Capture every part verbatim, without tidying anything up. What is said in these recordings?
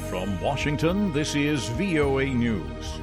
From Washington, this is V O A News.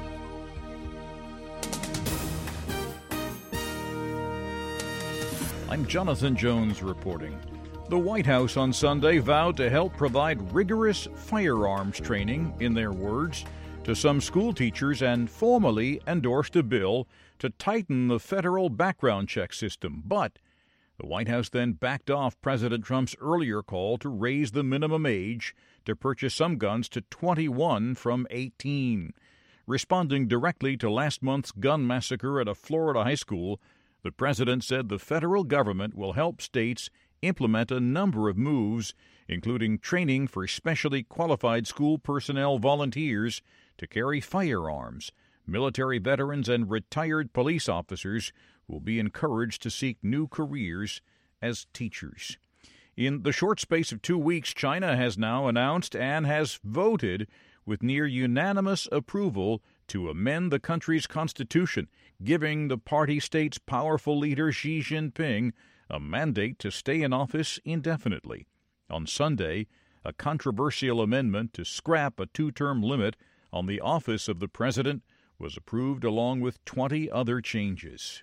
I'm Jonathan Jones reporting. The White House on Sunday vowed to help provide rigorous firearms training, in their words, to some school teachers and formally endorsed a bill to tighten the federal background check system. But the White House then backed off President Trump's earlier call to raise the minimum age to purchase some guns to twenty-one from eighteen. Responding directly to last month's gun massacre at a Florida high school, the president said the federal government will help states implement a number of moves, including training for specially qualified school personnel volunteers to carry firearms. Military veterans and retired police officers will be encouraged to seek new careers as teachers. In the short space of two weeks, China has now announced and has voted with near unanimous approval to amend the country's constitution, giving the party state's powerful leader Xi Jinping a mandate to stay in office indefinitely. On Sunday, a controversial amendment to scrap a two-term limit on the office of the president was approved along with twenty other changes.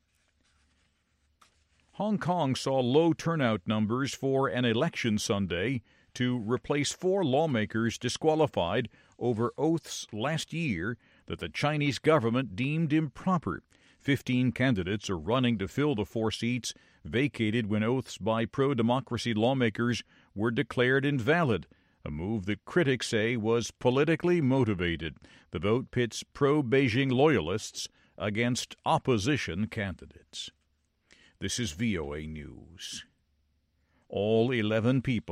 Hong Kong saw low turnout numbers for an election Sunday to replace four lawmakers disqualified over oaths last year that the Chinese government deemed improper. Fifteen candidates are running to fill the four seats vacated when oaths by pro-democracy lawmakers were declared invalid, a move that critics say was politically motivated. The vote pits pro-Beijing loyalists against opposition candidates. This is V O A News. All eleven people